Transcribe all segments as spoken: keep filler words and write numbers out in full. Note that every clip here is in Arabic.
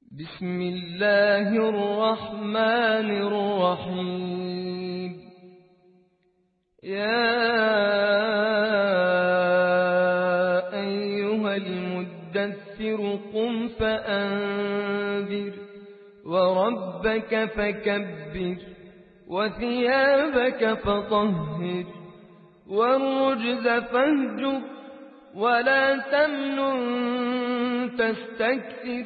بسم الله الرحمن الرحيم. يا أيها المدثر قم فأنذر وربك فكبر وثيابك فطهر والرجز فاهجر ولا تمنن تستكثر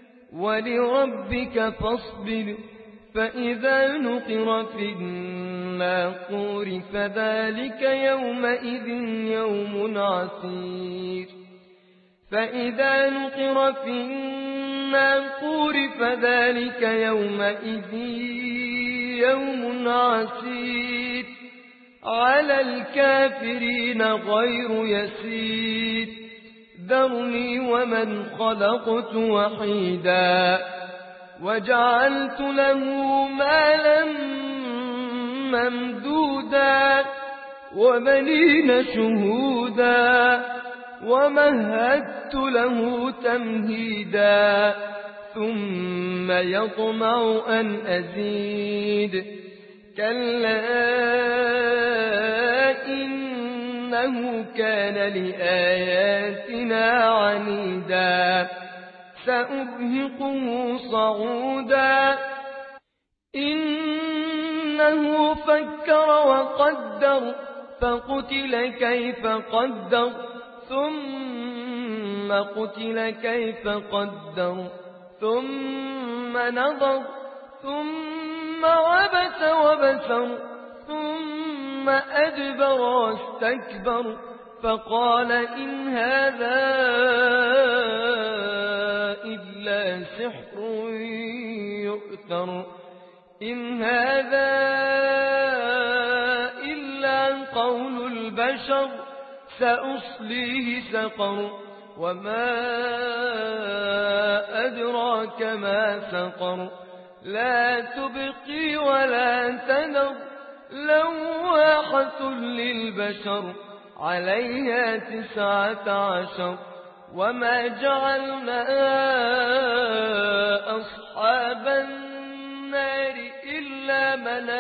ولربك فاصبر فإذا نقر في الناقور فذلك يومئذ يوم عسير فإذا نقر في الناقور فذلك يومئذ يوم عسير على الكافرين غير يسير ذرني ومن خلقت وحيدا وجعلت له مالا ممدودا وبنين شهودا ومهدت له تمهيدا ثم يطمع أن أزيد كلا إنه كان لآياتنا عنيدا سأرهقه صعودا إنه فكر وقدر فقتل كيف قدر ثم قتل كيف قدر ثم نظر ثم عبس وبسر ثم أدبر واستكبر فقال إن هذا إلا سحر يؤثر إن هذا إلا قول البشر سأصليه سقر وما أدراك ما سقر لا تبقي ولا تذر لواحة للبشر عليها تسعة عشر وما جعلنا أصحاب النار إلا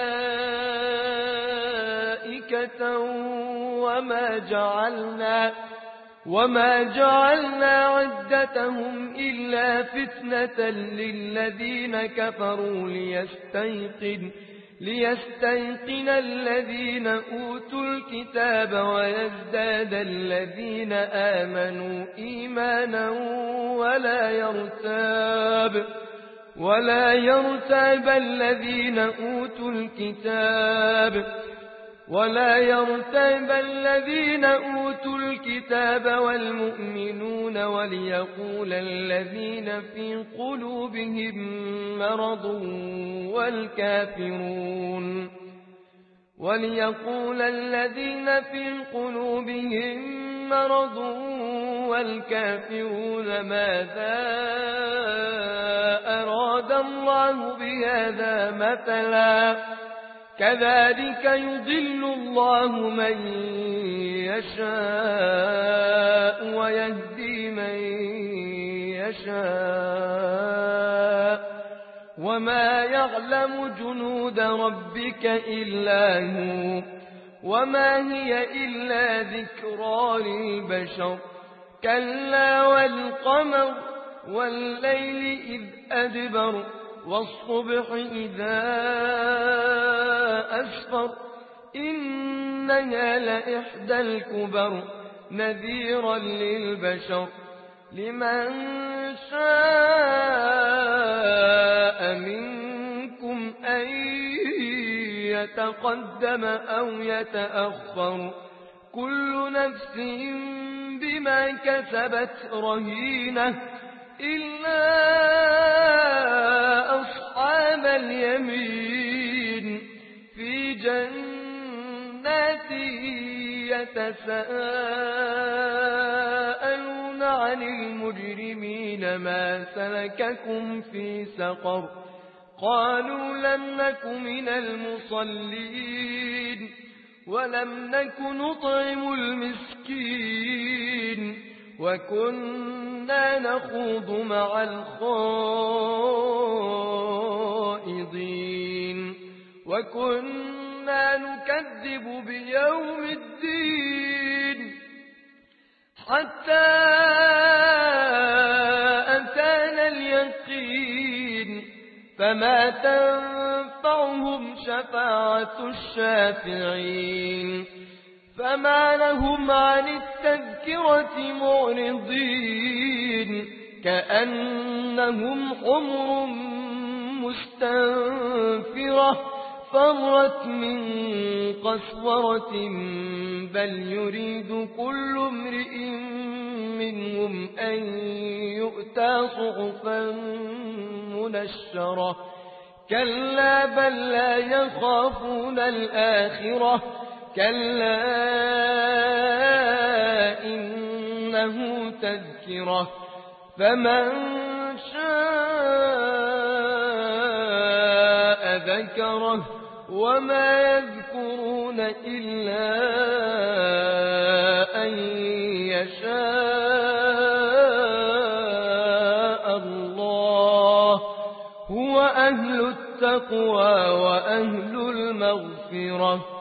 ملائكة وما جعلنا وما جعلنا عدتهم إلا فتنة للذين كفروا ليستيقن ليستيقن الذين أوتوا الكتاب ويزداد الذين آمنوا إيمانا ولا يرتاب ولا يرتاب الذين أوتوا الكتاب ولا يرتاب الذين أوتوا الكتاب والمؤمنون وليقول الذين في قلوبهم مرض والكافرون وليقول الذين في قلوبهم مرض والكافرون ماذا أراد الله بهذا مثلا كذلك يضل الله من يشاء ويهدي من يشاء وما يعلم جنود ربك إلا هو وما هي إلا ذكرى للبشر كلا والقمر والليل إذ أدبر والصبح إذا أسفر إنها لإحدى الكبر نذيرا للبشر لمن شاء منكم أن يتقدم أو يتأخر كل نفس بما كسبت رهينة إلا أصحاب اليمين في جنات يتساءلون عن المجرمين ما سلككم في سقر قالوا لم نك من المصلين ولم نك نطعم المسكين وكنا نخوض مع الخائضين وكنا نكذب بيوم الدين حتى أتانا اليقين فما تنفعهم شفاعة الشافعين فما لهم عن التذكرة معرضين كأنهم حمر مستنفرة فرت من قسورة بل يريد كل امرئ منهم أن يؤتى صحفا منشرة كلا بل لا يخافون الآخرة كلا إنه تذكرة فمن شاء ذكره وما يذكرون إلا أن يشاء الله هو أهل التقوى وأهل المغفرة